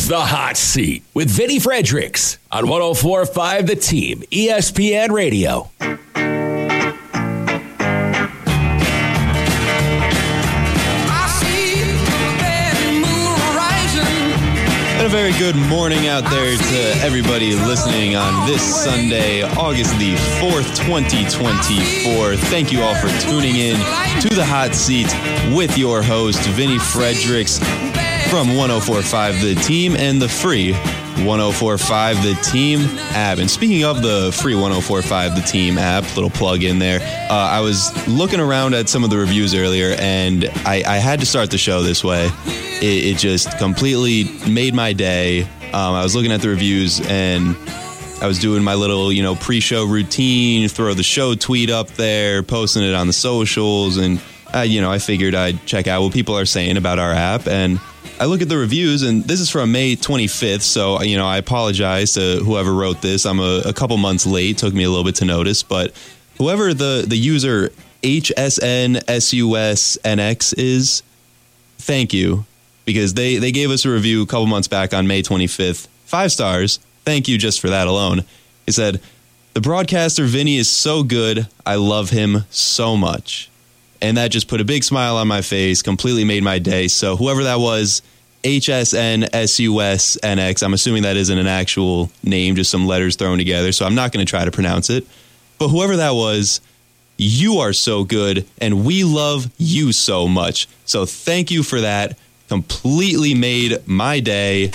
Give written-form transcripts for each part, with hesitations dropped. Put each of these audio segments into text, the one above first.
is The Hot Seat with Vinny Fredericks on 104.5 The Team, ESPN Radio. And a very good morning out there to everybody listening on this Sunday, August the 4th, 2024. Thank you all for tuning in to The Hot Seat with your host, Vinny Fredericks, from 104.5 The Team and the free 104.5 The Team app. And speaking of the free 104.5 The Team app, little plug in there, I was looking around at some of the reviews earlier, and I had to start the show this way. It just completely made my day. I was looking at the reviews, and I was doing my little, pre-show routine, throw the show tweet up there, posting it on the socials, and, I figured I'd check out what people are saying about our app, and I look at the reviews, and this is from May 25th, so, I apologize to whoever wrote this. I'm a couple months late. Took me a little bit to notice, but whoever the user HSNSUSNX is, thank you, because they gave us a review a couple months back on May 25th. 5 stars. Thank you just for that alone. He said, "The broadcaster Vinny is so good. I love him so much." And that just put a big smile on my face, completely made my day. So whoever that was, HSNSUSNX, I'm assuming that isn't an actual name, just some letters thrown together, so I'm not going to try to pronounce it. But whoever that was, you are so good, and we love you so much. So thank you for that. Completely made my day.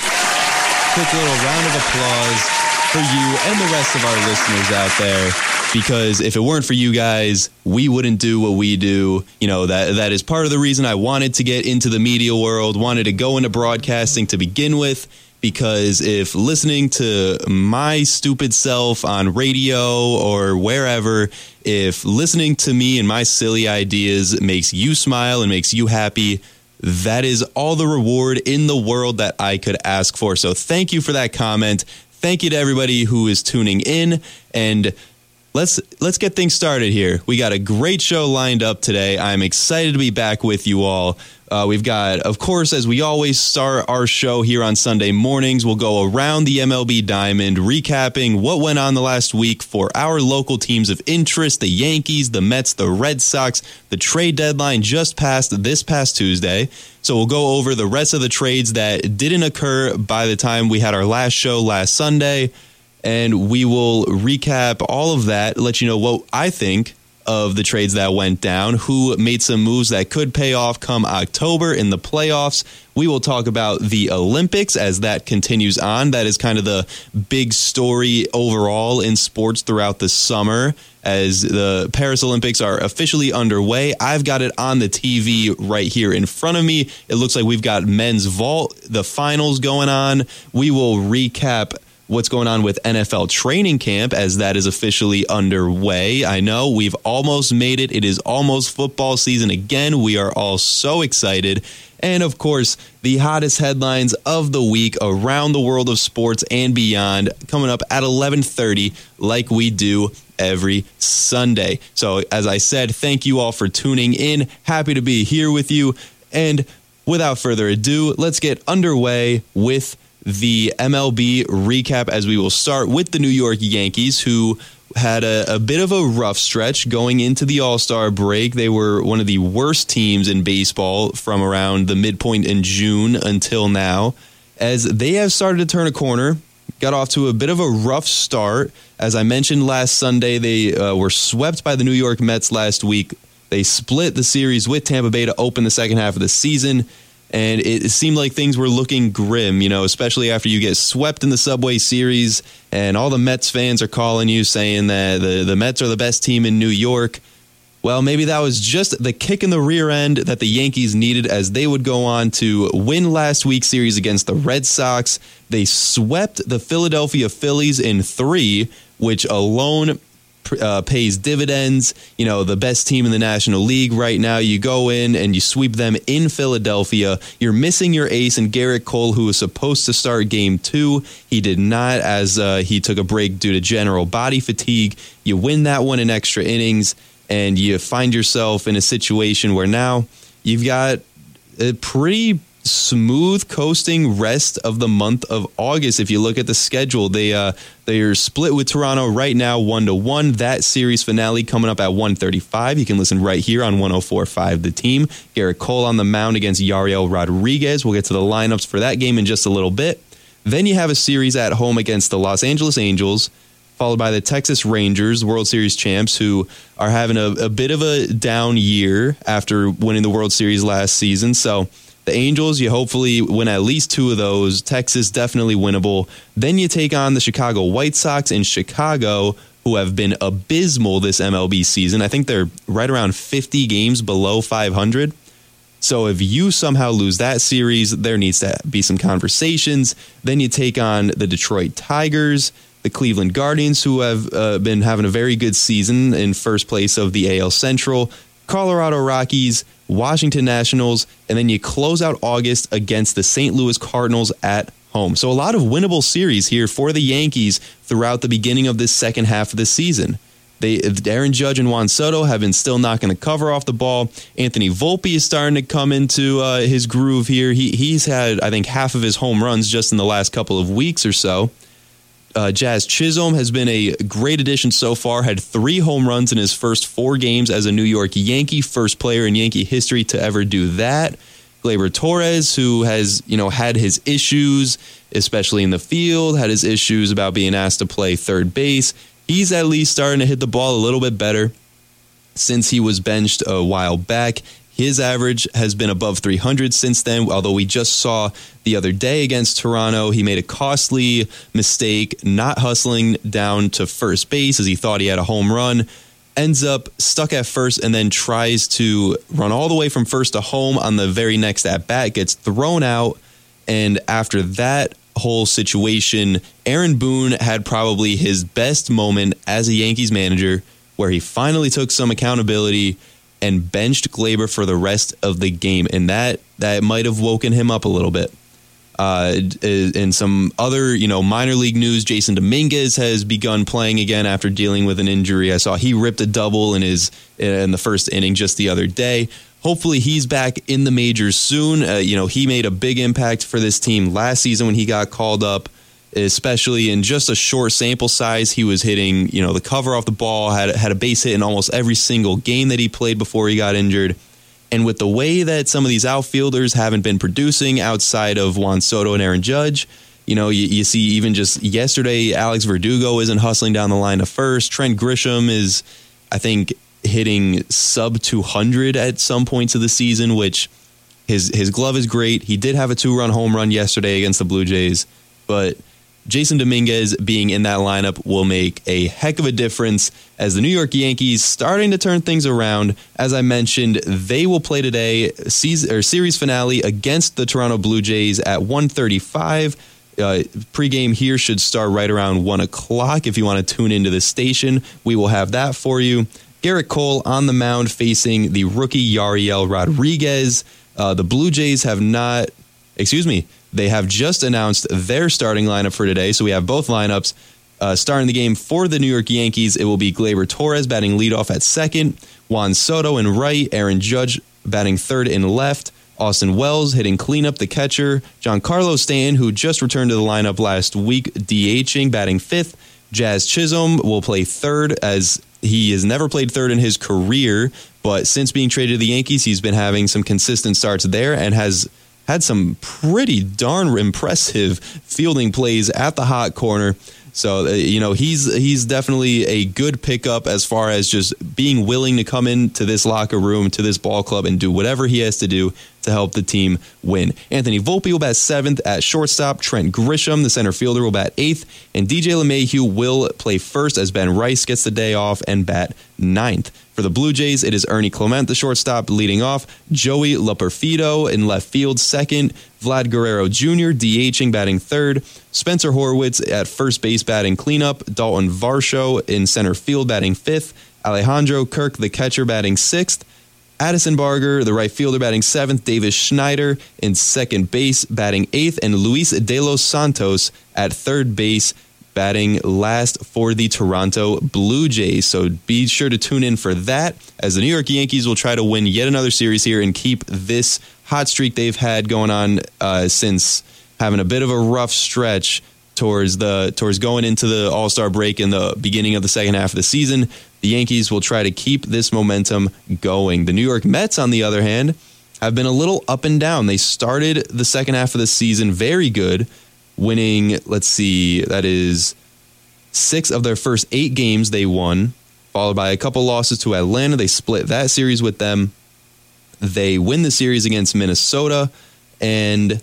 Quick little round of applause for you and the rest of our listeners out there. Because if it weren't for you guys, we wouldn't do what we do. That is part of the reason I wanted to get into the media world, wanted to go into broadcasting to begin with. Because if listening to my stupid self on radio or wherever, if listening to me and my silly ideas makes you smile and makes you happy, that is all the reward in the world that I could ask for. So thank you for that comment. Thank you to everybody who is tuning in, and let's get things started here. We got a great show lined up today. I'm excited to be back with you all. We've got, of course, as we always start our show here on Sunday mornings, we'll go around the MLB diamond, recapping what went on the last week for our local teams of interest, the Yankees, the Mets, the Red Sox. The trade deadline just passed this past Tuesday. So we'll go over the rest of the trades that didn't occur by the time we had our last show last Sunday. And we will recap all of that, let you know what I think of the trades that went down, who made some moves that could pay off come October in the playoffs. We will talk about the Olympics as that continues on. That is kind of the big story overall in sports throughout the summer as the Paris Olympics are officially underway. I've got it on the TV right here in front of me. It looks like we've got men's vault, the finals going on. We will recap what's going on with NFL training camp as that is officially underway. I know we've almost made it. It is almost football season again. We are all so excited. And of course, the hottest headlines of the week around the world of sports and beyond coming up at 11:30 like we do every Sunday. So as I said, thank you all for tuning in. Happy to be here with you. And without further ado, let's get underway with the MLB recap, as we will start with the New York Yankees, who had a bit of a rough stretch going into the All-Star break. They were one of the worst teams in baseball from around the midpoint in June until now, as they have started to turn a corner. Got off to a bit of a rough start. As I mentioned last Sunday, they were swept by the New York Mets last week. They split the series with Tampa Bay to open the second half of the season. And it seemed like things were looking grim, especially after you get swept in the Subway Series and all the Mets fans are calling you saying that the Mets are the best team in New York. Well, maybe that was just the kick in the rear end that the Yankees needed as they would go on to win last week's series against the Red Sox. They swept the Philadelphia Phillies in 3, which alone pays dividends. The best team in the National League right now. You go in and you sweep them in Philadelphia. You're missing your ace in Garrett Cole, who was supposed to start Game 2. He did not, as he took a break due to general body fatigue. You win that one in extra innings, and you find yourself in a situation where now you've got a pretty smooth coasting rest of the month of August. If you look at the schedule, they are split with Toronto right now 1-1. That series finale coming up at 1:35. You can listen right here on 104.5 The Team. Garrett Cole on the mound against Yariel Rodriguez. We'll get to the lineups for that game in just a little bit. Then you have a series at home against the Los Angeles Angels, followed by the Texas Rangers, World Series champs, who are having a bit of a down year after winning the World Series last season. So the Angels, you hopefully win at least 2 of those. Texas, definitely winnable. Then you take on the Chicago White Sox in Chicago, who have been abysmal this MLB season. I think they're right around 50 games below 500. So if you somehow lose that series, there needs to be some conversations. Then you take on the Detroit Tigers, the Cleveland Guardians, who have been having a very good season in first place of the AL Central, Colorado Rockies, Washington Nationals, and then you close out August against the St. Louis Cardinals at home. So a lot of winnable series here for the Yankees throughout the beginning of this second half of the season. Aaron Judge and Juan Soto have been still knocking the cover off the ball. Anthony Volpe is starting to come into his groove here. He's had, I think, half of his home runs just in the last couple of weeks or so. Jazz Chisholm has been a great addition so far, had 3 home runs in his first 4 games as a New York Yankee, first player in Yankee history to ever do that. Gleyber Torres, who has, had his issues, especially in the field, had his issues about being asked to play third base. He's at least starting to hit the ball a little bit better since he was benched a while back. His average has been above 300 since then, although we just saw the other day against Toronto, he made a costly mistake not hustling down to first base as he thought he had a home run, ends up stuck at first and then tries to run all the way from first to home on the very next at-bat, gets thrown out, and after that whole situation, Aaron Boone had probably his best moment as a Yankees manager where he finally took some accountability and benched Gleyber for the rest of the game. And that might have woken him up a little bit. In some other, minor league news, Jason Dominguez has begun playing again after dealing with an injury. I saw he ripped a double in the first inning just the other day. Hopefully he's back in the majors soon. He made a big impact for this team last season when he got called up, especially in just a short sample size. He was hitting, the cover off the ball, had a base hit in almost every single game that he played before he got injured. And with the way that some of these outfielders haven't been producing outside of Juan Soto and Aaron Judge, you see even just yesterday, Alex Verdugo isn't hustling down the line to first. Trent Grisham is, I think, hitting sub 200 at some points of the season, which his glove is great. He did have a 2-run home run yesterday against the Blue Jays, but Jason Dominguez being in that lineup will make a heck of a difference as the New York Yankees starting to turn things around. As I mentioned, they will play today series finale against the Toronto Blue Jays at 1:35. Pregame here should start right around 1 o'clock. If you want to tune into the station, we will have that for you. Garrett Cole on the mound facing the rookie Yariel Rodriguez. The Blue Jays they have just announced their starting lineup for today, so we have both lineups. Starting the game for the New York Yankees, it will be Gleyber Torres batting leadoff at second, Juan Soto in right, Aaron Judge batting third and left, Austin Wells hitting cleanup, the catcher, Giancarlo Stanton, who just returned to the lineup last week, DHing, batting fifth. Jazz Chisholm will play third, as he has never played third in his career, but since being traded to the Yankees, he's been having some consistent starts there and has had some pretty darn impressive fielding plays at the hot corner. So, he's definitely a good pickup as far as just being willing to come into this locker room, to this ball club, and do whatever he has to do to help the team win. Anthony Volpe will bat seventh at shortstop. Trent Grisham, the center fielder, will bat eighth. And DJ LeMahieu will play first as Ben Rice gets the day off and bat ninth. For the Blue Jays, it is Ernie Clement, the shortstop, leading off. Joey Loperfido in left field second. Vlad Guerrero Jr. DHing, batting third. Spencer Horwitz at first base batting cleanup. Dalton Varsho in center field batting fifth. Alejandro Kirk, the catcher, batting sixth. Addison Barger, the right fielder, batting seventh. Davis Schneider in second base batting eighth. And Luis De Los Santos at third base batting last for the Toronto Blue Jays. So be sure to tune in for that, as the New York Yankees will try to win yet another series here and keep this hot streak they've had going on since having a bit of a rough stretch towards going into the All-Star break in the beginning of the second half of the season. The Yankees will try to keep this momentum going. The New York Mets, on the other hand, have been a little up and down. They started the second half of the season very good, winning, that is 6 of their first 8 games they won, followed by a couple losses to Atlanta. They split that series with them. They win the series against Minnesota, and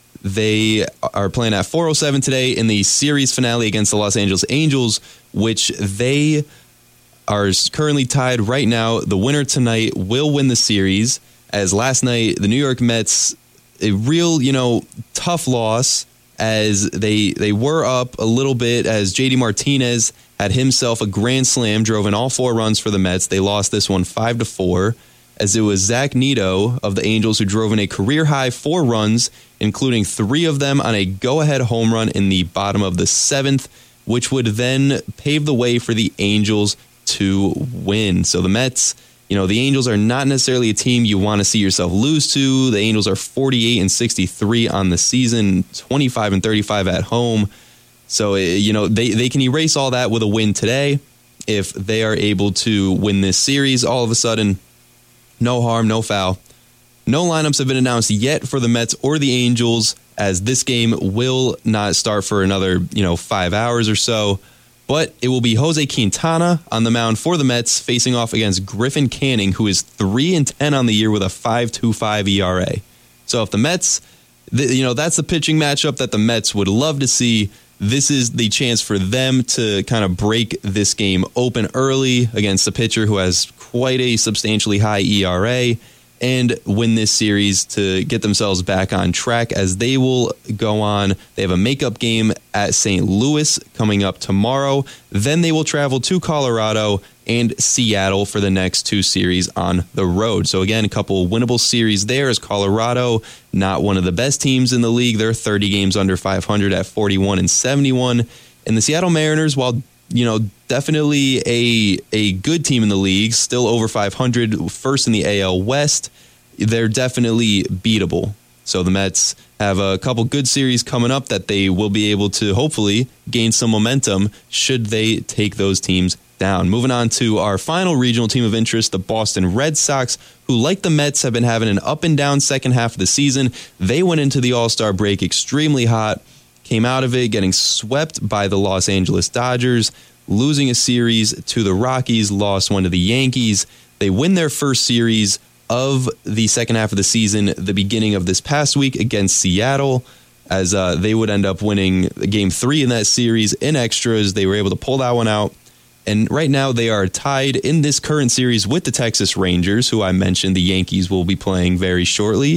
they are playing at 4:07 today in the series finale against the Los Angeles Angels, which they are currently tied right now. The winner tonight will win the series, as last night the New York Mets, a real, tough loss, as they were up a little bit, as JD Martinez had himself a grand slam, drove in all 4 runs for the Mets. They lost this one 5-4, as it was Zach Neto of the Angels who drove in a career-high 4 runs, including 3 of them on a go-ahead home run in the bottom of the 7th, which would then pave the way for the Angels to win. So the Mets, the Angels are not necessarily a team you want to see yourself lose to. The Angels are 48-63 on the season, 25-35 at home. So, they can erase all that with a win today. If they are able to win this series, all of a sudden, no harm, no foul. No lineups have been announced yet for the Mets or the Angels, as this game will not start for another, 5 hours or so. But it will be Jose Quintana on the mound for the Mets, facing off against Griffin Canning, who is 3-10 on the year with a 5.25 ERA. So if the Mets, that's the pitching matchup that the Mets would love to see. This is the chance for them to kind of break this game open early against a pitcher who has quite a substantially high ERA, and win this series to get themselves back on track, as they will go on. They have a makeup game at St. Louis coming up tomorrow. Then they will travel to Colorado and Seattle for the next 2 series on the road. So again, a couple winnable series there, as Colorado, not one of the best teams in the league. They're 30 games under 500 at 41-71. And the Seattle Mariners, while definitely a good team in the league, still over 500, first in the AL West, they're definitely beatable. So the Mets have a couple good series coming up that they will be able to hopefully gain some momentum should they take those teams down. Moving on to our final regional team of interest, the Boston Red Sox, who, like the Mets, have been having an up and down second half of the season. They went into the All-Star break extremely hot, came out of it getting swept by the Los Angeles Dodgers, losing a series to the Rockies, lost one to the Yankees. They win their first series of the second half of the season, the beginning of this past week against Seattle, as they would end up winning Game 3 in that series in extras. They were able to pull that one out. And right now they are tied in this current series with the Texas Rangers, who I mentioned the Yankees will be playing very shortly,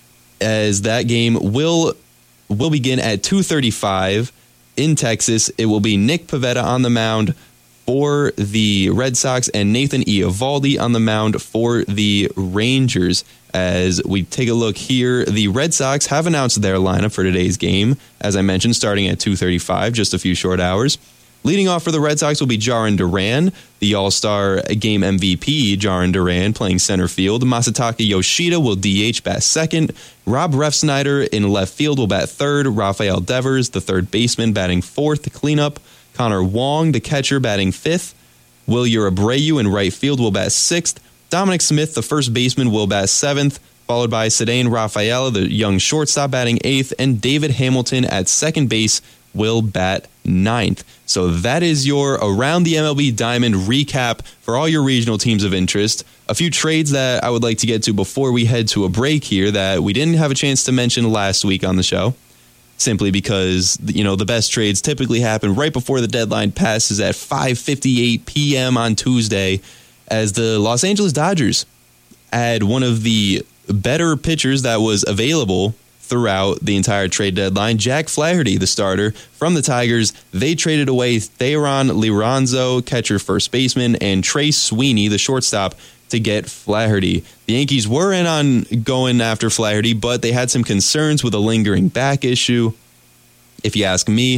as that game will begin at 2:35 in Texas. It will be Nick Pivetta on the mound for the Red Sox and Nathan Eovaldi on the mound for the Rangers. As we take a look here, the Red Sox have announced their lineup for today's game, as I mentioned, starting at 2:35, just a few short hours. Leading off for the Red Sox will be Jarren Duran, the All-Star Game MVP, Jarren Duran, playing center field. Masataka Yoshida will DH, bat second. Rob Refsnyder in left field will bat third. Rafael Devers, the third baseman, batting fourth. Cleanup, Connor Wong, the catcher, batting fifth. Wilyer Abreu in right field will bat sixth. Dominic Smith, the first baseman, will bat seventh, followed by Cedane Rafaela, the young shortstop, batting eighth, and David Hamilton at second base will bat ninth. So that is your Around the MLB Diamond recap for all your regional teams of interest. A few trades that I would like to get to before we head to a break here that we didn't have a chance to mention last week on the show, simply because, the best trades typically happen right before the deadline passes at 5:58 p.m. on Tuesday, as the Los Angeles Dodgers had one of the better pitchers that was available throughout the entire trade deadline. Jack Flaherty, the starter from the Tigers. They traded away Theron Liranzo, catcher, first baseman, and Trey Sweeney, the shortstop, to get Flaherty. The Yankees were in on going after Flaherty, but they had some concerns with a lingering back issue. If you ask me,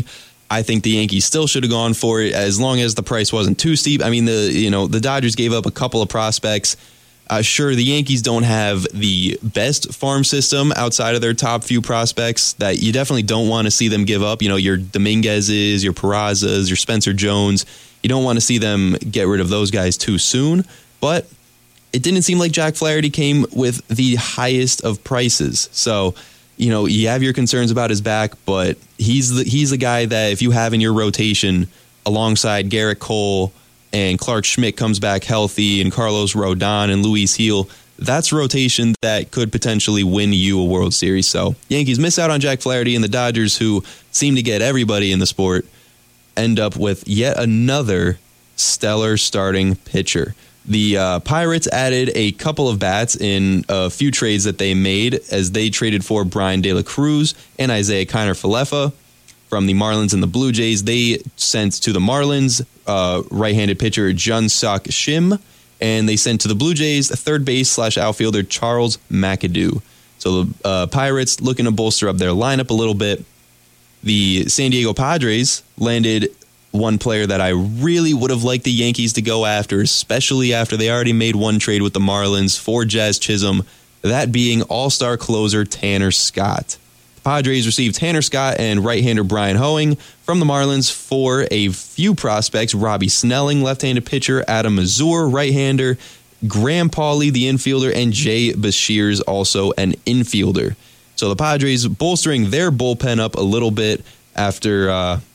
I think the Yankees still should have gone for it as long as the price wasn't too steep. I mean, the Dodgers gave up a couple of prospects. Sure, the Yankees don't have the best farm system outside of their top few prospects that you definitely don't want to see them give up. Your Dominguez's, your Perazzas, your Spencer Jones. You don't want to see them get rid of those guys too soon. But it didn't seem like Jack Flaherty came with the highest of prices. So, you have your concerns about his back, but he's the guy that if you have in your rotation alongside Garrett Cole and Clark Schmidt comes back healthy and Carlos Rodon and Luis Gil, that's rotation that could potentially win you a World Series. So Yankees miss out on Jack Flaherty, and the Dodgers, who seem to get everybody in the sport, end up with yet another stellar starting pitcher. The Pirates added a couple of bats in a few trades that they made as they traded for Brian De La Cruz and Isaiah Kiner-Falefa from the Marlins and the Blue Jays. They sent to the Marlins right-handed pitcher Jun-Seok Shim, and they sent to the Blue Jays third base / outfielder Charles McAdoo. So the Pirates looking to bolster up their lineup a little bit. The San Diego Padres landed one player that I really would have liked the Yankees to go after, especially after they already made one trade with the Marlins for Jazz Chisholm, that being all-star closer Tanner Scott. The Padres received Tanner Scott and right-hander Brian Hoeing from the Marlins for a few prospects: Robbie Snelling, left-handed pitcher, Adam Mazur, right-hander, Graham Pauley, the infielder, and Jay Bashirs, also an infielder. So the Padres bolstering their bullpen up a little bit after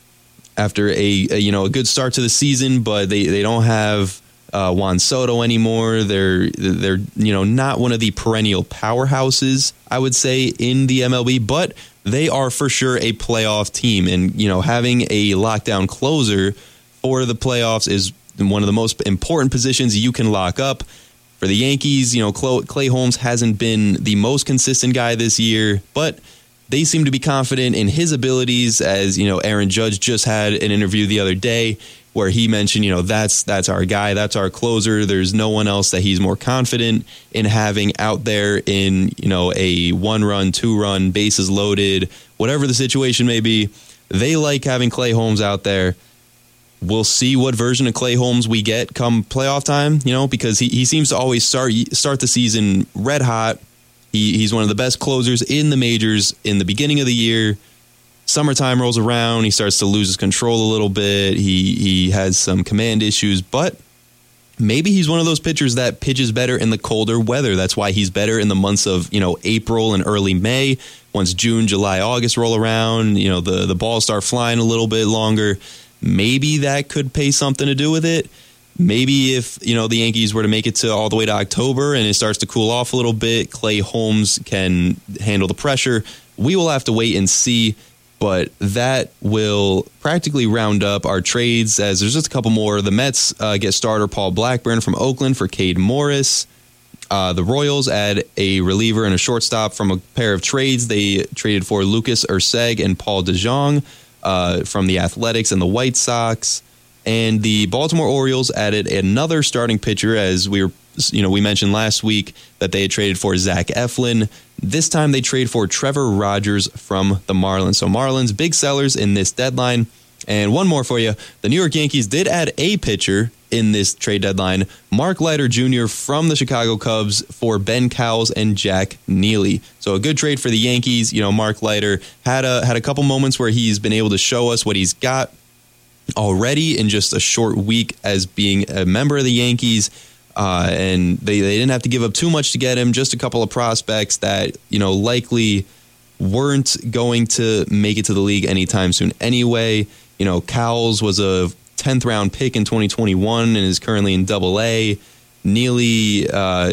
a good start to the season, but they don't have Juan Soto anymore. They're not one of the perennial powerhouses, I would say, in the MLB, but they are for sure a playoff team. And having a lockdown closer for the playoffs is one of the most important positions you can lock up. For the Yankees, Clay Holmes hasn't been the most consistent guy this year, but they seem to be confident in his abilities, as Aaron Judge just had an interview the other day where he mentioned, that's our guy, that's our closer. There's no one else that he's more confident in having out there in, a 1-run, 2-run, bases loaded, whatever the situation may be. They like having Clay Holmes out there. We'll see what version of Clay Holmes we get come playoff time, because he seems to always start the season red hot. He's one of the best closers in the majors in the beginning of the year. Summertime rolls around, he starts to lose his control a little bit. He has some command issues, but maybe he's one of those pitchers that pitches better in the colder weather. That's why he's better in the months of, April and early May. Once June, July, August roll around, the balls start flying a little bit longer. Maybe that could pay something to do with it. Maybe if, the Yankees were to make it to all the way to October and it starts to cool off a little bit, Clay Holmes can handle the pressure. We will have to wait and see, but that will practically round up our trades, as there's just a couple more. The Mets get starter Paul Blackburn from Oakland for Cade Morris. The Royals add a reliever and a shortstop from a pair of trades. They traded for Lucas Erceg and Paul DeJong from the Athletics and the White Sox. And the Baltimore Orioles added another starting pitcher, as we mentioned last week that they had traded for Zach Eflin. This time they trade for Trevor Rogers from the Marlins. So Marlins, big sellers in this deadline. And one more for you. The New York Yankees did add a pitcher in this trade deadline, Mark Leiter Jr. from the Chicago Cubs for Ben Cowles and Jack Neely. So a good trade for the Yankees. Mark Leiter had a couple moments where he's been able to show us what he's got already in just a short week as being a member of the Yankees. And they didn't have to give up too much to get him, just a couple of prospects that, likely weren't going to make it to the league anytime soon anyway. Cowles was a 10th round pick in 2021 and is currently in Double-A. Neely,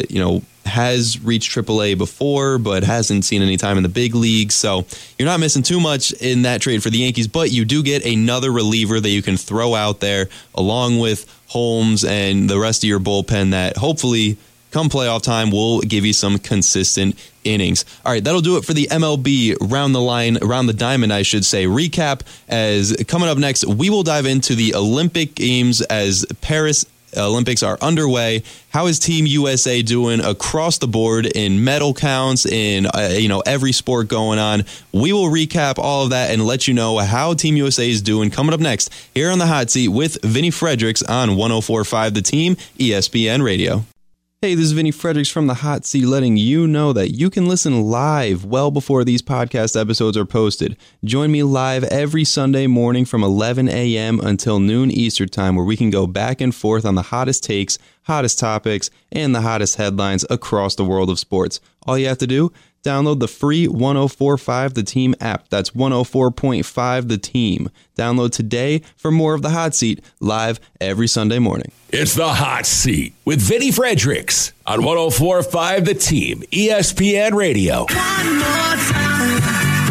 has reached Triple-A before, but hasn't seen any time in the big leagues. So you're not missing too much in that trade for the Yankees, but you do get another reliever that you can throw out there along with Holmes and the rest of your bullpen that hopefully come playoff time will give you some consistent innings. All right, that'll do it for the MLB around the diamond, I should say, recap. As coming up next, we will dive into the Olympic Games as Paris Olympics are underway. How is Team USA doing across the board in medal counts, in every sport going on? We will recap all of that and let you know how Team USA is doing coming up next here on the Hot Seat with Vinny Fredericks on 104.5 The Team, ESPN Radio. Hey, this is Vinny Fredericks from the Hot Seat letting you know that you can listen live well before these podcast episodes are posted. Join me live every Sunday morning from 11 a.m. until noon Eastern time, where we can go back and forth on the hottest takes, hottest topics, and the hottest headlines across the world of sports. All you have to do, download the free 104.5 The Team app. That's 104.5 The Team. Download today for more of the Hot Seat, live every Sunday morning. It's the Hot Seat with Vinny Fredericks on 104.5 The Team, ESPN Radio. One more time.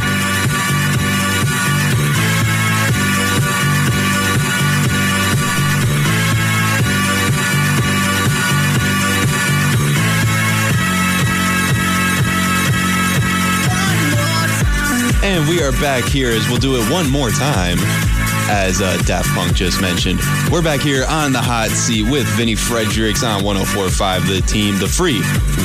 And we are back here as we'll do it one more time, as Daft Punk just mentioned. We're back here on the Hot Seat with Vinny Fredericks on 104.5 The Team, the free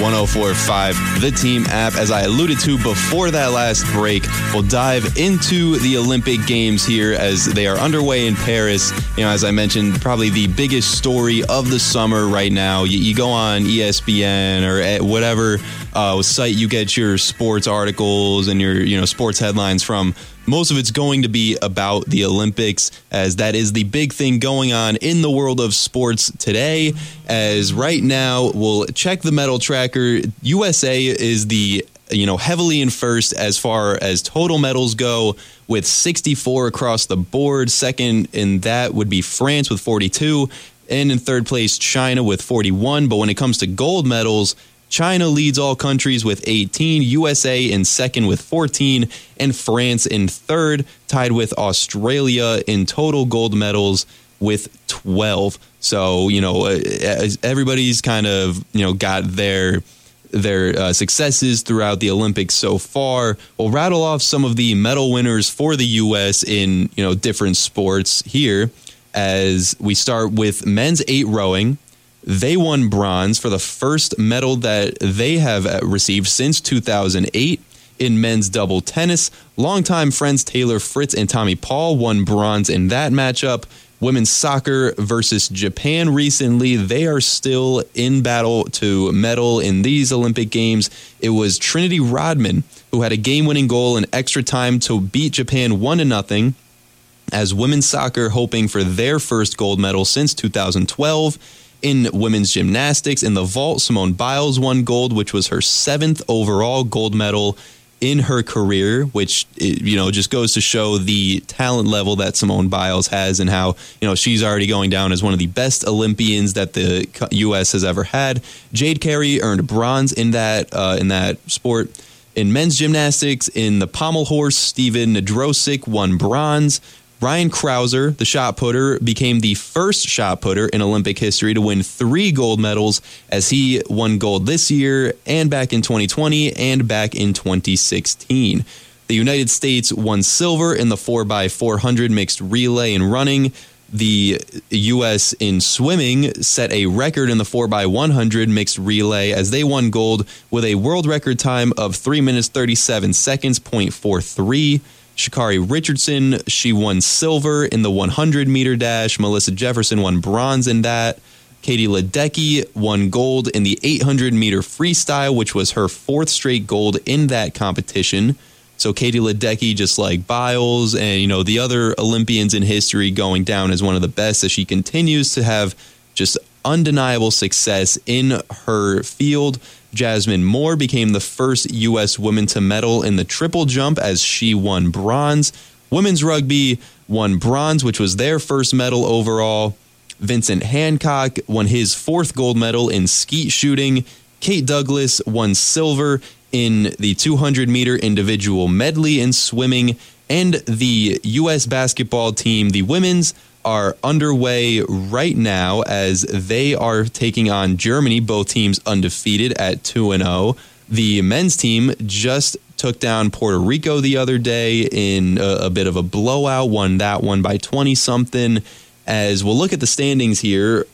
104.5 The Team app. As I alluded to before that last break, we'll dive into the Olympic Games here as they are underway in Paris. As I mentioned, probably the biggest story of the summer right now. You go on ESPN or whatever site you get your sports articles and your sports headlines from. Most of it's going to be about the Olympics, as that is the big thing going on in the world of sports today. As right now, we'll check the medal tracker. USA is the heavily in first as far as total medals go, with 64 across the board. Second in that would be France with 42, and in third place China with 41. But when it comes to gold medals, China leads all countries with 18, USA in second with 14, and France in third, tied with Australia in total gold medals with 12. So, everybody's kind of, got their successes throughout the Olympics so far. We'll rattle off some of the medal winners for the U.S. in, different sports here, as we start with men's 8 rowing. They won bronze for the first medal that they have received since 2008. In men's double tennis, longtime friends Taylor Fritz and Tommy Paul won bronze in that matchup. Women's soccer versus Japan recently, they are still in battle to medal in these Olympic Games. It was Trinity Rodman who had a game-winning goal in extra time to beat Japan 1-0, as women's soccer hoping for their first gold medal since 2012. In women's gymnastics, in the vault, Simone Biles won gold, which was her 7th overall gold medal in her career, which, just goes to show the talent level that Simone Biles has and how, she's already going down as one of the best Olympians that the U.S. has ever had. Jade Carey earned bronze in that sport. In men's gymnastics, in the pommel horse, Steven Nadrosic won bronze. Ryan Krauser, the shot putter, became the first shot putter in Olympic history to win 3 gold medals, as he won gold this year and back in 2020 and back in 2016. The United States won silver in the 4x400 mixed relay and running. The U.S. in swimming set a record in the 4x100 mixed relay as they won gold with a world record time of 3 minutes 37 seconds, .43. Sha'Carri Richardson, she won silver in the 100-meter dash. Melissa Jefferson won bronze in that. Katie Ledecky won gold in the 800-meter freestyle, which was her 4th straight gold in that competition. So Katie Ledecky, just like Biles and, the other Olympians in history, going down as one of the best as she continues to have just undeniable success in her field. Jasmine Moore became the first U.S. woman to medal in the triple jump as she won bronze. Women's rugby won bronze, which was their first medal overall. Vincent Hancock won his 4th gold medal in skeet shooting. Kate Douglas won silver in the 200-meter individual medley in swimming. And the U.S. basketball team, the women's, are underway right now as they are taking on Germany, both teams undefeated at 2-0. The men's team just took down Puerto Rico the other day in a bit of a blowout, won that one by 20-something. As we'll look at the standings here,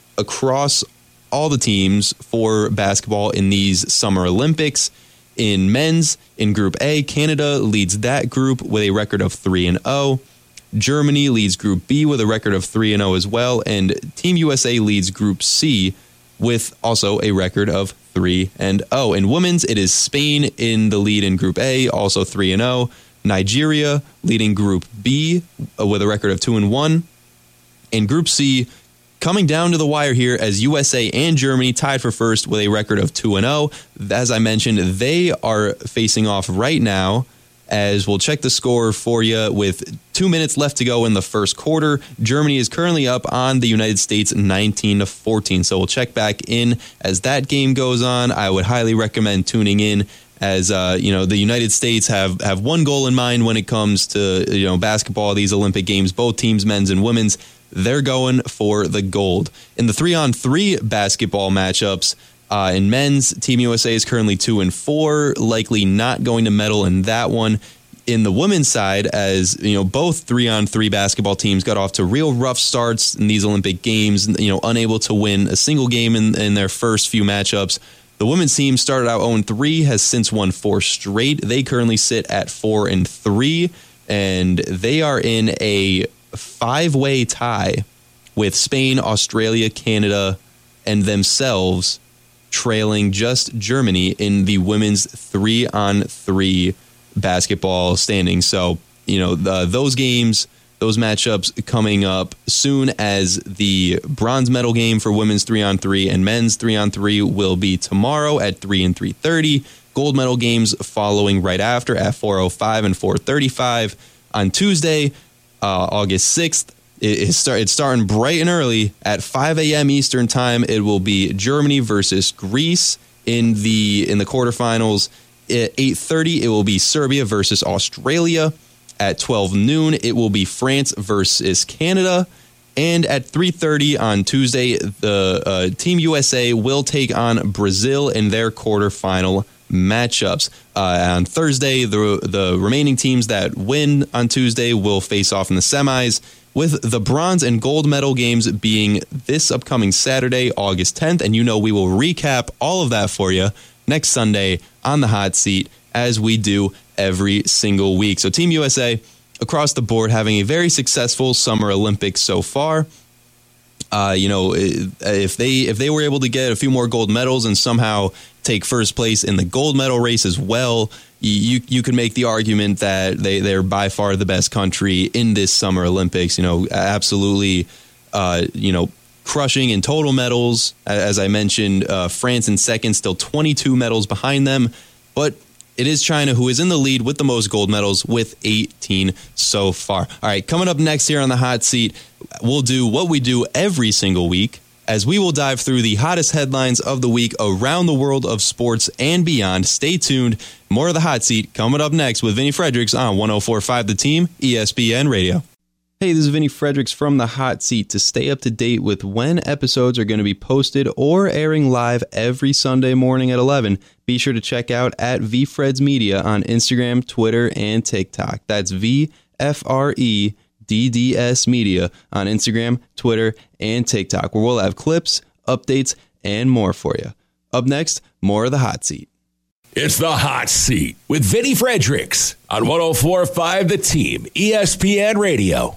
across all the teams for basketball in these Summer Olympics. In men's, in Group A, Canada leads that group with a record of 3-0. Germany leads Group B with a record of 3-0 as well. And Team USA leads Group C with also a record of 3-0. In women's, it is Spain in the lead in Group A, also 3-0. Nigeria leading Group B with a record of 2-1. In Group C, coming down to the wire here as USA and Germany tied for first with a record of 2-0. As I mentioned, they are facing off right now, as we'll check the score for you with 2 minutes left to go in the first quarter. Germany is currently up on the United States 19-14. So we'll check back in as that game goes on. I would highly recommend tuning in, as the United States have one goal in mind when it comes to basketball, these Olympic Games, both teams, men's and women's. They're going for the gold. In the 3-on-3 basketball matchups, in men's, Team USA is currently 2-4, likely not going to medal in that one. In the women's side, as both 3-on-3 basketball teams got off to real rough starts in these Olympic Games, unable to win a single game in their first few matchups. The women's team started out 0-3, has since won 4 straight. They currently sit at 4-3, and they are in a 5-way tie with Spain, Australia, Canada, and themselves, trailing just Germany in the women's 3-on-3 basketball standings. So, those games, those matchups coming up soon, as the bronze medal game for women's 3-on-3 and men's 3-on-3 will be tomorrow at 3 and 3:30. Gold medal games following right after at 4:05 and 4:35 on Tuesday. August 6th, it's starting bright and early at 5 a.m. Eastern time. It will be Germany versus Greece in the quarterfinals. At 8:30, it will be Serbia versus Australia. At 12 noon, it will be France versus Canada. And at 3:30 on Tuesday, the Team USA will take on Brazil in their quarterfinal matchups. On Thursday, the remaining teams that win on Tuesday will face off in the semis, with the bronze and gold medal games being this upcoming Saturday, August 10th. And we will recap all of that for you next Sunday on the Hot Seat, as we do every single week. So Team USA across the board having a very successful Summer Olympics so far. If they were able to get a few more gold medals and somehow take first place in the gold medal race as well, you could make the argument that they're by far the best country in this Summer Olympics. Absolutely, crushing in total medals. As I mentioned, France in second, still 22 medals behind them, but it is China who is in the lead with the most gold medals with 18 so far. All right, coming up next here on the Hot Seat, we'll do what we do every single week, as we will dive through the hottest headlines of the week around the world of sports and beyond. Stay tuned. More of the Hot Seat coming up next with Vinny Fredericks on 104.5 The Team, ESPN Radio. Hey, this is Vinny Fredericks from the Hot Seat. To stay up to date with when episodes are going to be posted or airing live every Sunday morning at 11, be sure to check out at VFreds Media on Instagram, Twitter, and TikTok. That's VFREDDS Media on Instagram, Twitter, and TikTok, where we'll have clips, updates, and more for you. Up next, more of the Hot Seat. It's the Hot Seat with Vinny Fredericks on 104.5 The Team, ESPN Radio.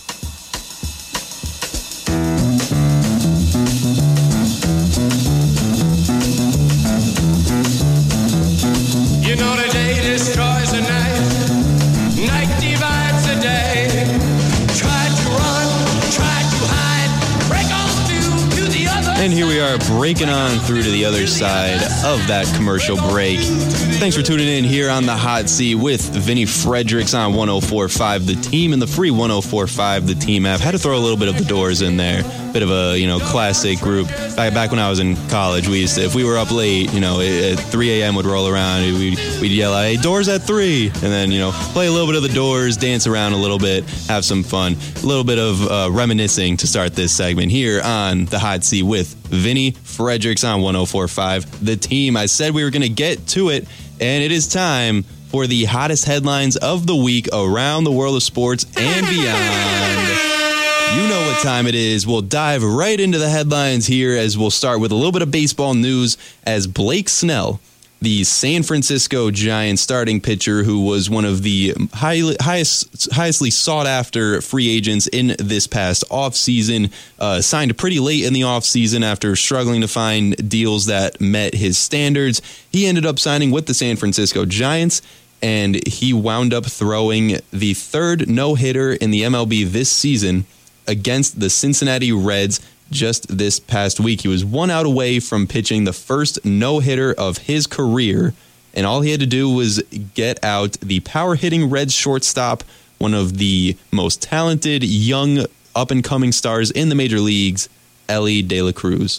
You know the day destroys the night, night divides the day. Try to run, try to hide, break on through to the other. And here we are, breaking on through to the other side of that commercial break. Thanks for tuning in here on the Hot Seat with Vinny Fredericks on 104.5 The Team and the free 104.5 The Team app. Had to throw a little bit of the Doors in there. Bit of a, classic group. Back when I was in college, we used to, if we were up late, at 3 a.m. would roll around, we'd yell, "Hey, Doors at 3!" And then, play a little bit of the Doors, dance around a little bit, have some fun. A little bit of reminiscing to start this segment here on the Hot Seat with Vinny Fredericks on 104.5 The Team. I said we were going to get to it, and it is time for the hottest headlines of the week around the world of sports and beyond. You know what time it is. We'll dive right into the headlines here as we'll start with a little bit of baseball news as Blake Snell, the San Francisco Giants starting pitcher who was one of the highestly sought-after free agents in this past offseason, signed pretty late in the offseason after struggling to find deals that met his standards. He ended up signing with the San Francisco Giants, and he wound up throwing the third no-hitter in the MLB this season against the Cincinnati Reds just this past week. He was 1 out away from pitching the first no-hitter of his career, and all he had to do was get out the power-hitting Reds shortstop, one of the most talented young up-and-coming stars in the major leagues, Elly De La Cruz.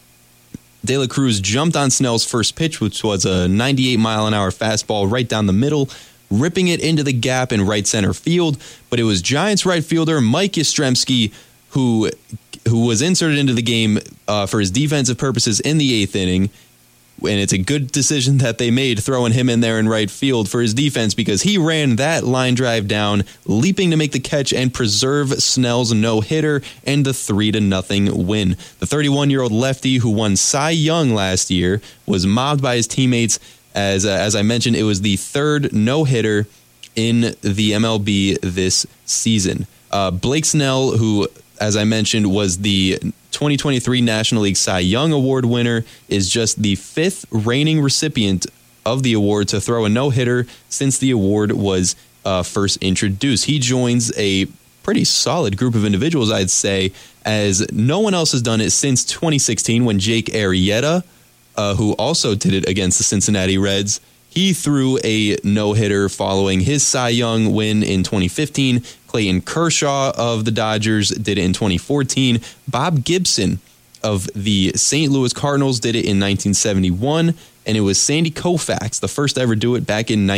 De La Cruz jumped on Snell's first pitch, which was a 98-mile-an-hour fastball right down the middle, ripping it into the gap in right center field. But it was Giants right fielder Mike Yastrzemski who was inserted into the game for his defensive purposes in the 8th inning. And it's a good decision that they made throwing him in there in right field for his defense, because he ran that line drive down, leaping to make the catch and preserve Snell's no-hitter and the 3-0 win. The 31-year-old lefty who won Cy Young last year was mobbed by his teammates. As I mentioned, it was the third no-hitter in the MLB this season. Blake Snell, who, as I mentioned, was the 2023 National League Cy Young Award winner, is just the 5th reigning recipient of the award to throw a no-hitter since the award was first introduced. He joins a pretty solid group of individuals, I'd say, as no one else has done it since 2016 when Jake Arrieta, who also did it against the Cincinnati Reds, he threw a no-hitter following his Cy Young win in 2015. Clayton Kershaw of the Dodgers did it in 2014. Bob Gibson of the St. Louis Cardinals did it in 1971. And it was Sandy Koufax, the first to ever do it, back in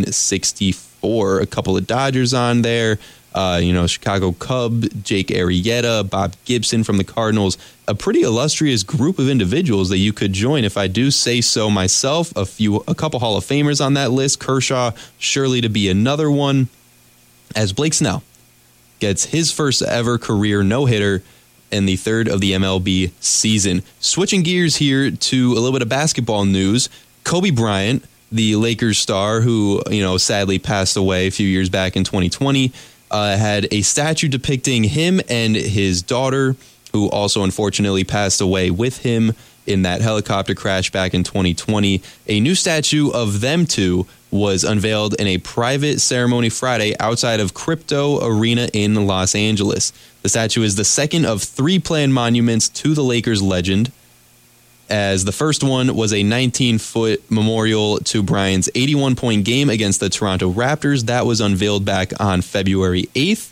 1964. A couple of Dodgers on there. Chicago Cub, Jake Arrieta, Bob Gibson from the Cardinals. A pretty illustrious group of individuals that you could join, if I do say so myself. A couple Hall of Famers on that list. Kershaw surely to be another one. As Blake Snell gets his first ever career no-hitter in the third of the MLB season. Switching gears here to a little bit of basketball news. Kobe Bryant, the Lakers star who, sadly passed away a few years back in 2020, had a statue depicting him and his daughter, who also unfortunately passed away with him in that helicopter crash back in 2020. A new statue of them two was unveiled in a private ceremony Friday outside of Crypto Arena in Los Angeles. The statue is the second of 3 planned monuments to the Lakers legend, as the first one was a 19-foot memorial to Bryant's 81-point game against the Toronto Raptors. That was unveiled back on February 8th.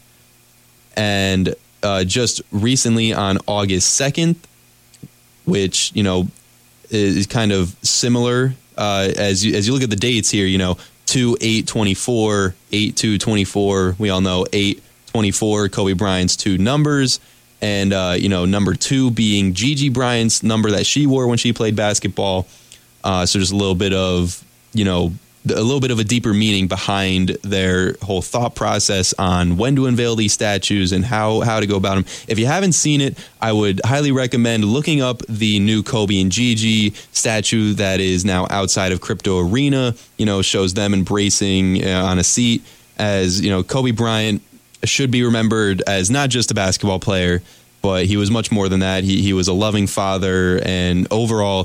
And just recently on August 2nd, which, is kind of similar as you look at the dates here, 2/8/24, 8/2/24. We all know 8/24, Kobe Bryant's 2 numbers. And, number 2 being Gigi Bryant's number that she wore when she played basketball. So just a little bit of, a little bit of a deeper meaning behind their whole thought process on when to unveil these statues and how to go about them. If you haven't seen it, I would highly recommend looking up the new Kobe and Gigi statue that is now outside of Crypto Arena. Shows them embracing on a seat. As, Kobe Bryant should be remembered as not just a basketball player, but he was much more than that. He was a loving father and overall,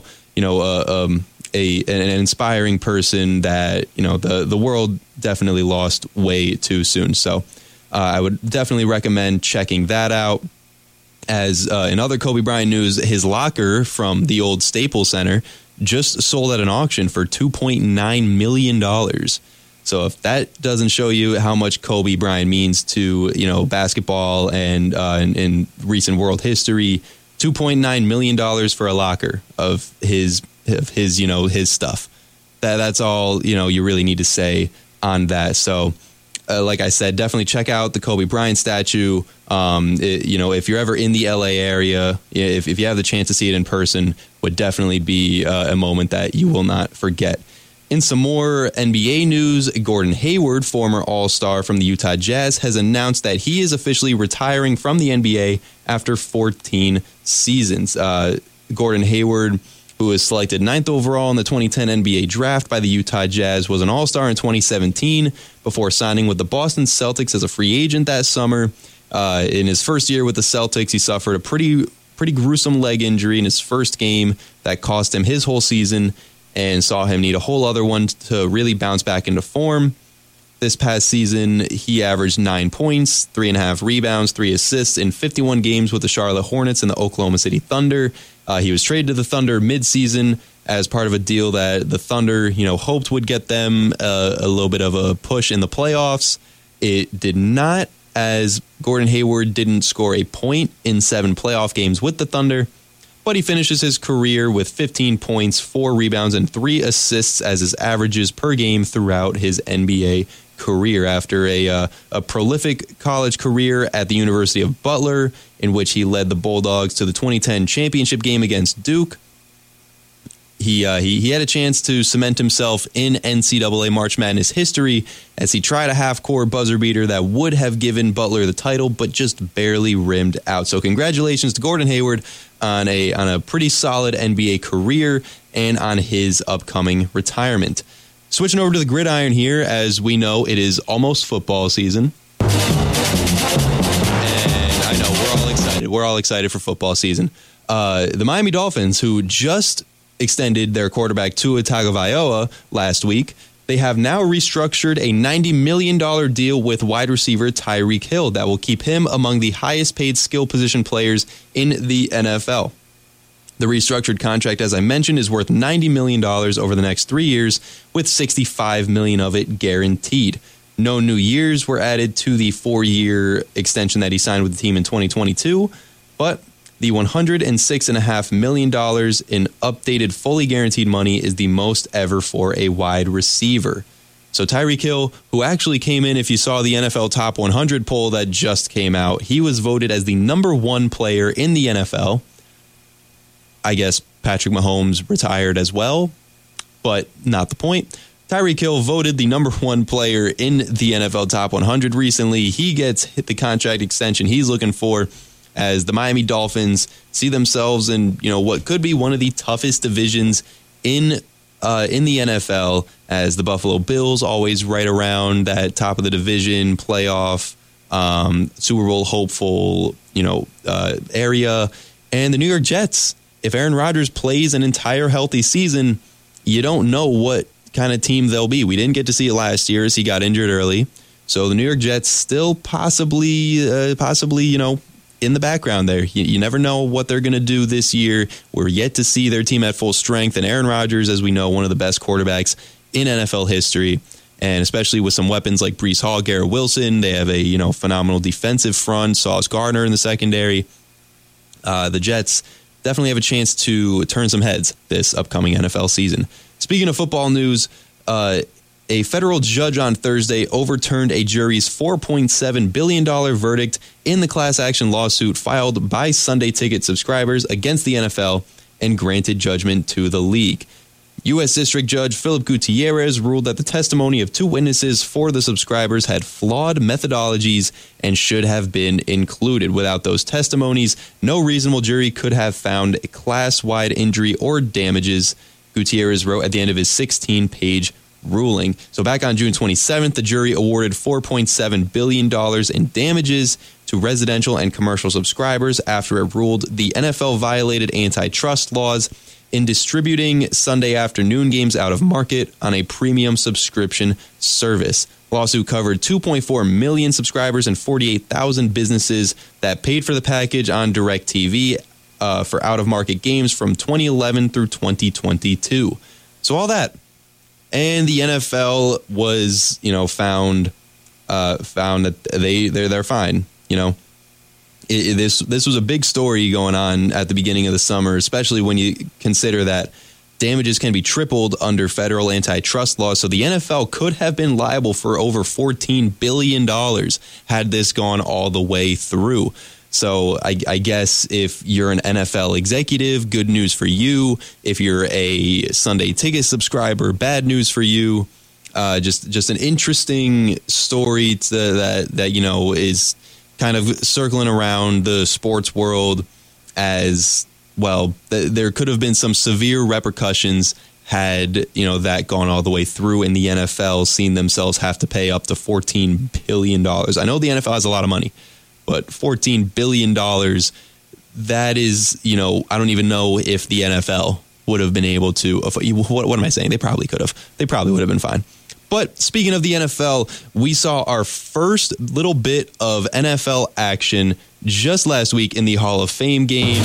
an inspiring person that, the world definitely lost way too soon. So I would definitely recommend checking that out. As in other Kobe Bryant news, his locker from the old Staples Center just sold at an auction for $2.9 million. So if that doesn't show you how much Kobe Bryant means to, basketball and in recent world history, $2.9 million for a locker of his stuff. That's all, you really need to say on that. So, like I said, definitely check out the Kobe Bryant statue. If you're ever in the LA area, if you have the chance to see it in person, would definitely be a moment that you will not forget. In some more NBA news, Gordon Hayward, former All-Star from the Utah Jazz, has announced that he is officially retiring from the NBA after 14 seasons. Gordon Hayward, who was selected 9th overall in the 2010 NBA draft by the Utah Jazz, was an All-Star in 2017 before signing with the Boston Celtics as a free agent that summer. In his first year with the Celtics, he suffered a pretty gruesome leg injury in his first game that cost him his whole season and saw him need a whole other one to really bounce back into form. This past season, he averaged 9 points, 3.5 rebounds, 3 assists in 51 games with the Charlotte Hornets and the Oklahoma City Thunder. He was traded to the Thunder mid-season as part of a deal that the Thunder, hoped would get them a little bit of a push in the playoffs. It did not, as Gordon Hayward didn't score a point in 7 playoff games with the Thunder, but he finishes his career with 15 points, 4 rebounds, and 3 assists as his averages per game throughout his NBA career after a prolific college career at the University of Butler, in which he led the Bulldogs to the 2010 championship game against Duke. He had a chance to cement himself in NCAA March Madness history as he tried a half-court buzzer beater that would have given Butler the title, but just barely rimmed out. So congratulations to Gordon Hayward on a pretty solid NBA career and on his upcoming retirement. Switching over to the gridiron here, as we know, it is almost football season. And I know we're all excited. We're all excited for football season. The Miami Dolphins, who just extended their quarterback Tua Tagovailoa last week, they have now restructured a $90 million deal with wide receiver Tyreek Hill that will keep him among the highest paid skill position players in the NFL. The restructured contract, as I mentioned, is worth $90 million over the next 3 years, with $65 million of it guaranteed. No new years were added to the 4-year extension that he signed with the team in 2022, but the $106.5 million in updated, fully guaranteed money is the most ever for a wide receiver. So Tyreek Hill, who actually came in, if you saw the NFL Top 100 poll that just came out, he was voted as the number 1 player in the NFL. I guess Patrick Mahomes retired as well, but not the point. Tyreek Hill voted the number 1 player in the NFL Top 100 recently. He gets hit the contract extension he's looking for, as the Miami Dolphins see themselves in, what could be one of the toughest divisions in the NFL, as the Buffalo Bills always right around that top of the division, playoff, Super Bowl hopeful, area, and the New York Jets. If Aaron Rodgers plays an entire healthy season, you don't know what kind of team they'll be. We didn't get to see it last year as he got injured early. So the New York Jets still possibly, in the background there. You never know what they're going to do this year. We're yet to see their team at full strength. And Aaron Rodgers, as we know, one of the best quarterbacks in NFL history. And especially with some weapons like Breece Hall, Garrett Wilson, they have a phenomenal defensive front. Sauce Gardner in the secondary. The Jets definitely have a chance to turn some heads this upcoming NFL season. Speaking of football news, a federal judge on Thursday overturned a jury's $4.7 billion verdict in the class action lawsuit filed by Sunday Ticket subscribers against the NFL and granted judgment to the league. U.S. District Judge Philip Gutierrez ruled that the testimony of 2 witnesses for the subscribers had flawed methodologies and should have been included. Without those testimonies, no reasonable jury could have found a class-wide injury or damages, Gutierrez wrote at the end of his 16-page ruling. So back on June 27th, the jury awarded $4.7 billion in damages to residential and commercial subscribers after it ruled the NFL violated antitrust laws in distributing Sunday afternoon games out of market on a premium subscription service. Lawsuit covered 2.4 million subscribers and 48,000 businesses that paid for the package on DirecTV for out-of-market games from 2011 through 2022. So all that. And the NFL was, found that they're fine. This was a big story going on at the beginning of the summer, especially when you consider that damages can be tripled under federal antitrust laws. So the NFL could have been liable for over $14 billion had this gone all the way through. So I guess if you're an NFL executive, good news for you. If you're a Sunday Ticket subscriber, bad news for you. Just an interesting story that you know is kind of circling around the sports world as well. There could have been some severe repercussions had that gone all the way through, and the NFL seen themselves have to pay up to $14 billion. I know the NFL has a lot of money, but $14 billion, that is, I don't even know if the NFL would have been able to. What am I saying? They probably could have. They probably would have been fine. But speaking of the NFL, we saw our first little bit of NFL action just last week in the Hall of Fame game.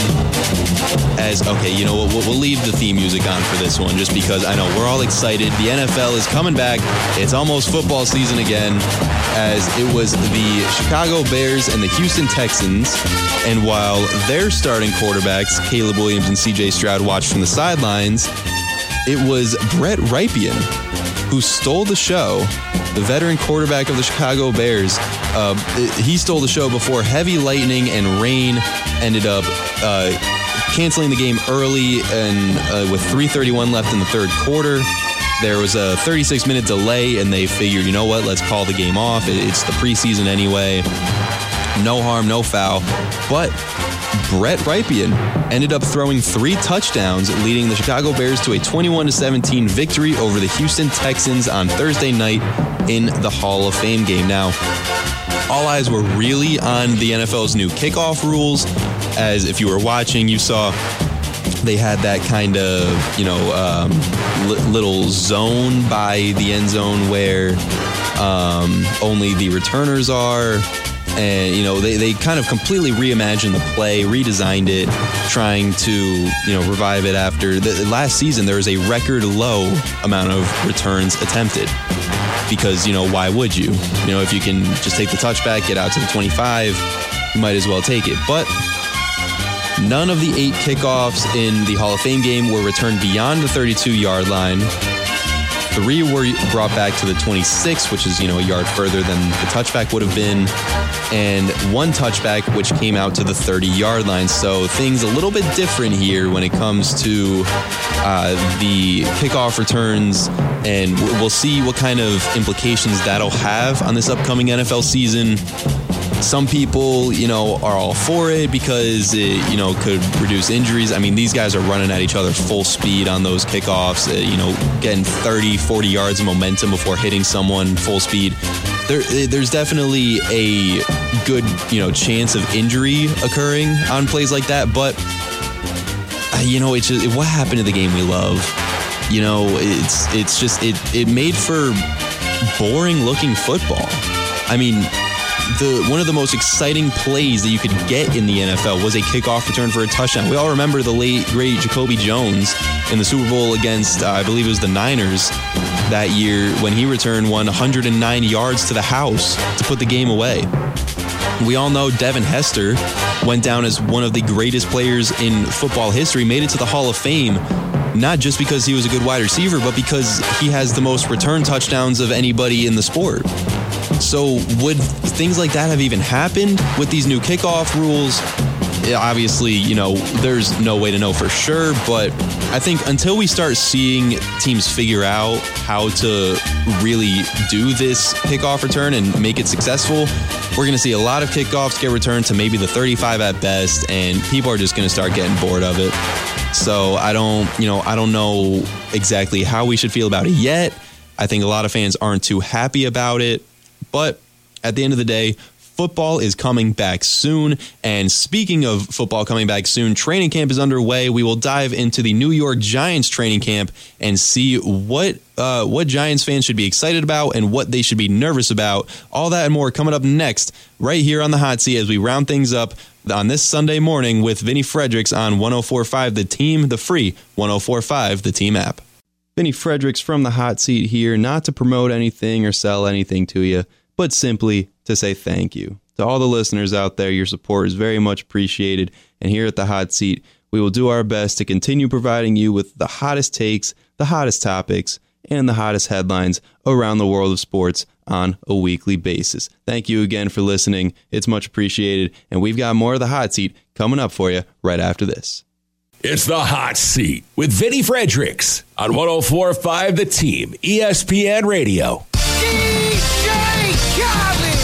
We'll leave the theme music on for this one just because I know we're all excited. The NFL is coming back. It's almost football season again, as it was the Chicago Bears and the Houston Texans. And while their starting quarterbacks, Caleb Williams and C.J. Stroud, watched from the sidelines, it was Brett Rypien who stole the show, the veteran quarterback of the Chicago Bears. He stole the show before heavy lightning and rain ended up canceling the game early, and with 3:31 left in the third quarter, there was a 36-minute delay, and they figured, you know what, let's call the game off. It's the preseason anyway. No harm, no foul. But Brett Rypien ended up throwing 3 touchdowns, leading the Chicago Bears to a 21-17 victory over the Houston Texans on Thursday night in the Hall of Fame game. Now, all eyes were really on the NFL's new kickoff rules, as if you were watching, you saw they had that kind of, little zone by the end zone where only the returners are. And, they kind of completely reimagined the play, redesigned it, trying to, revive it after the last season. There was a record low amount of returns attempted because, why would you? If you can just take the touchback, get out to the 25, you might as well take it. But none of the 8 kickoffs in the Hall of Fame game were returned beyond the 32-yard line. 3 were brought back to the 26, which is, a yard further than the touchback would have been. And 1 touchback, which came out to the 30-yard line. So things a little bit different here when it comes to the kickoff returns. And we'll see what kind of implications that'll have on this upcoming NFL season. Some people, are all for it because it, could reduce injuries. I mean, these guys are running at each other full speed on those kickoffs, getting 30, 40 yards of momentum before hitting someone full speed. There's definitely a good, chance of injury occurring on plays like that. But, it's just, what happened to the game we love? It made for boring looking football. I mean, one of the most exciting plays that you could get in the NFL was a kickoff return for a touchdown. We all remember the late, great Jacoby Jones in the Super Bowl against, I believe it was the Niners that year, when he returned 109 yards to the house to put the game away. We all know Devin Hester went down as one of the greatest players in football history, made it to the Hall of Fame, not just because he was a good wide receiver, but because he has the most return touchdowns of anybody in the sport. So would things like that have even happened with these new kickoff rules? Obviously, there's no way to know for sure, but I think until we start seeing teams figure out how to really do this kickoff return and make it successful, we're going to see a lot of kickoffs get returned to maybe the 35 at best, and people are just going to start getting bored of it. So I don't know exactly how we should feel about it yet. I think a lot of fans aren't too happy about it. But at the end of the day, football is coming back soon. And speaking of football coming back soon, training camp is underway. We will dive into the New York Giants training camp and see what Giants fans should be excited about and what they should be nervous about. All that and more coming up next right here on the Hot Seat as we round things up on this Sunday morning with Vinny Fredericks on 104.5 The Team, the free 104.5 The Team app. Vinny Fredericks from the Hot Seat here, not to promote anything or sell anything to you, but simply to say thank you. To all the listeners out there, your support is very much appreciated. And here at the Hot Seat, we will do our best to continue providing you with the hottest takes, the hottest topics, and the hottest headlines around the world of sports on a weekly basis. Thank you again for listening. It's much appreciated. And we've got more of the Hot Seat coming up for you right after this. It's the Hot Seat with Vinny Fredericks on 104.5 The Team, ESPN Radio. DJ Khaled.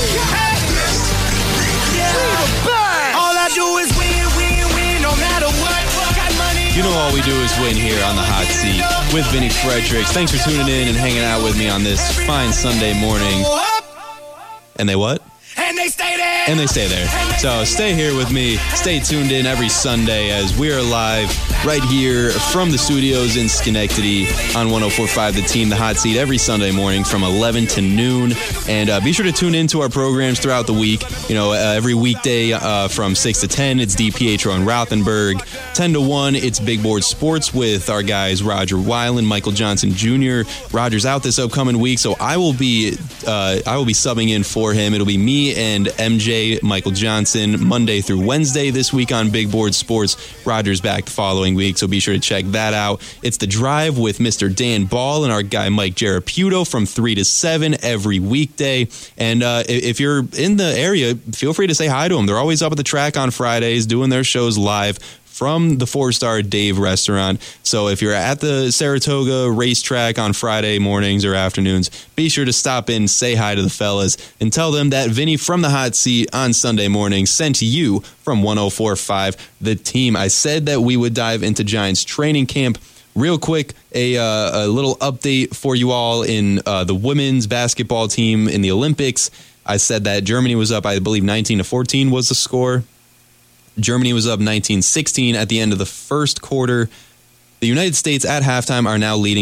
All I do is win, no matter what. Got money. You know all we do is win here on the Hot Seat with Vinny Fredericks. Thanks for tuning in and hanging out with me on this fine Sunday morning. And they what? And they stay there. And they stay there. So stay here with me. Stay tuned in every Sunday as we are live right here from the studios in Schenectady on 104.5 The Team, the Hot Seat, every Sunday morning from 11 to noon. And be sure to tune into our programs throughout the week. You know, every weekday from 6 to 10, it's DiPietro and Rothenberg. 10 to 1, it's Big Board Sports with our guys Roger Weiland, Michael Johnson Jr. Roger's out this upcoming week, so I will be subbing in for him. It'll be me and MJ, Michael Johnson, Monday through Wednesday this week on Big Board Sports. Roger's back the following week, so be sure to check that out. It's The Drive with Mr. Dan Ball and our guy Mike Jaraputo from 3 to 7 every weekday. And if you're in the area, feel free to say hi to them. They're always up at the track on Fridays doing their shows live from the 4-Star Dave restaurant. So if you're at the Saratoga racetrack on Friday mornings or afternoons, be sure to stop in, say hi to the fellas, and tell them that Vinny from the Hot Seat on Sunday morning sent to you from 104.5 The Team. I said that we would dive into Giants training camp. Real quick, a little update for you all in the women's basketball team in the Olympics. I said that Germany was up, I believe 19-14 was the score. Germany was up 19-16 at the end of the first quarter. The United States at halftime are now leading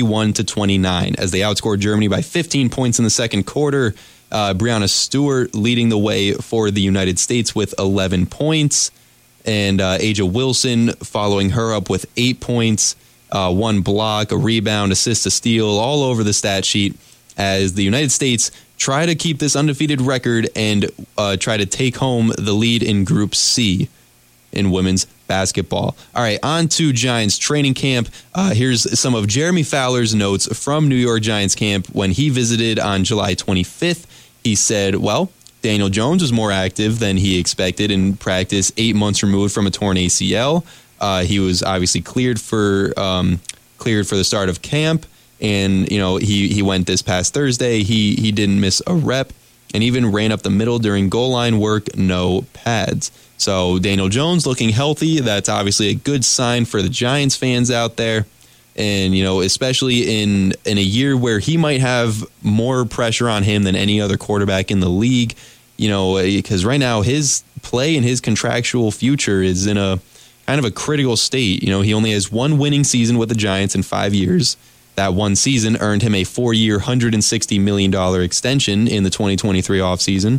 41-29 as they outscored Germany by 15 points in the second quarter. Breanna Stewart leading the way for the United States with 11 points. And Aja Wilson following her up with 8 points, 1 block, a rebound, assist, a steal, all over the stat sheet as the United States try to keep this undefeated record and try to take home the lead in Group C in women's basketball. All right, on to Giants training camp. Here's some of Jeremy Fowler's notes from New York Giants camp when he visited on July 25th. He said, well, Daniel Jones was more active than he expected in practice 8 months removed from a torn ACL. He was obviously cleared for the start of camp. And, you know, he went this past Thursday. He didn't miss a rep and even ran up the middle during goal line work, no pads. So Daniel Jones looking healthy. That's obviously a good sign for the Giants fans out there. And, you know, especially in a year where he might have more pressure on him than any other quarterback in the league, you know, because right now his play and his contractual future is in a kind of a critical state. You know, he only has one winning season with the Giants in 5 years. That one season earned him a 4-year, $160 million extension in the 2023 offseason.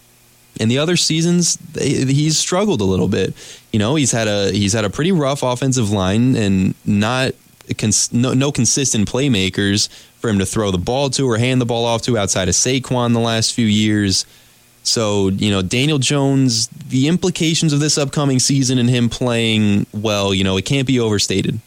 And the other seasons, he's struggled a little bit. You know, he's had a pretty rough offensive line and no consistent playmakers for him to throw the ball to or hand the ball off to outside of Saquon the last few years. So, you know, Daniel Jones, the implications of this upcoming season and him playing well, you know, it can't be overstated.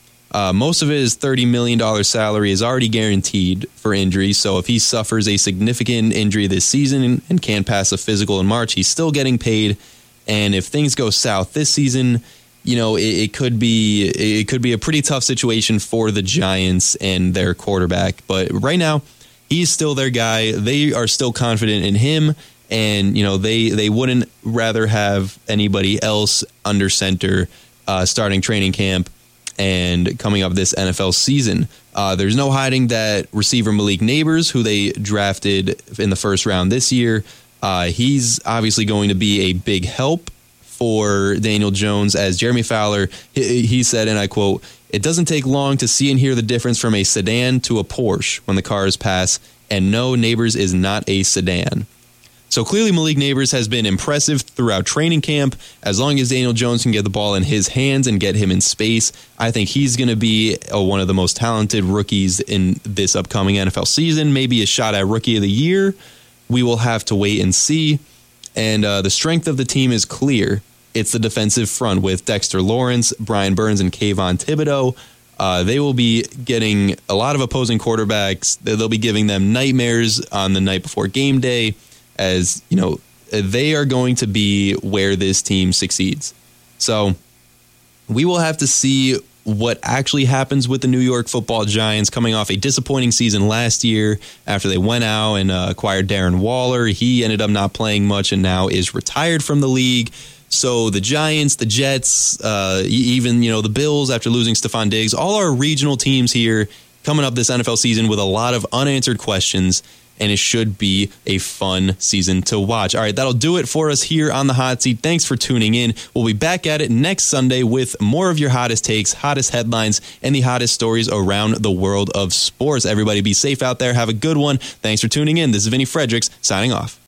Most of his $30 million salary is already guaranteed for injury, so if he suffers a significant injury this season and can't pass a physical in March, he's still getting paid. And if things go south this season, you know, it could be a pretty tough situation for the Giants and their quarterback. But right now, he's still their guy. They are still confident in him, and you know they wouldn't rather have anybody else under center starting training camp and coming up this NFL season. There's no hiding that receiver Malik Nabers, who they drafted in the first round this year, he's obviously going to be a big help for Daniel Jones. As Jeremy Fowler, he said, and I quote, "It doesn't take long to see and hear the difference from a sedan to a Porsche when the cars pass, and no, Nabers is not a sedan." So clearly Malik Nabers has been impressive throughout training camp. As long as Daniel Jones can get the ball in his hands and get him in space, I think he's going to be one of the most talented rookies in this upcoming NFL season, maybe a shot at Rookie of the Year. We will have to wait and see. And the strength of the team is clear. It's the defensive front with Dexter Lawrence, Brian Burns, and Kayvon Thibodeau. They will be getting a lot of opposing quarterbacks. They'll be giving them nightmares on the night before game day, as you know, they are going to be where this team succeeds. So we will have to see what actually happens with the New York Football Giants, coming off a disappointing season last year after they went out and acquired Darren Waller. He ended up not playing much and now is retired from the league. So the Giants, the Jets, even the Bills after losing Stephon Diggs, all our regional teams here coming up this NFL season with a lot of unanswered questions. And it should be a fun season to watch. All right, that'll do it for us here on the Hot Seat. Thanks for tuning in. We'll be back at it next Sunday with more of your hottest takes, hottest headlines, and the hottest stories around the world of sports. Everybody be safe out there. Have a good one. Thanks for tuning in. This is Vinny Fredericks signing off.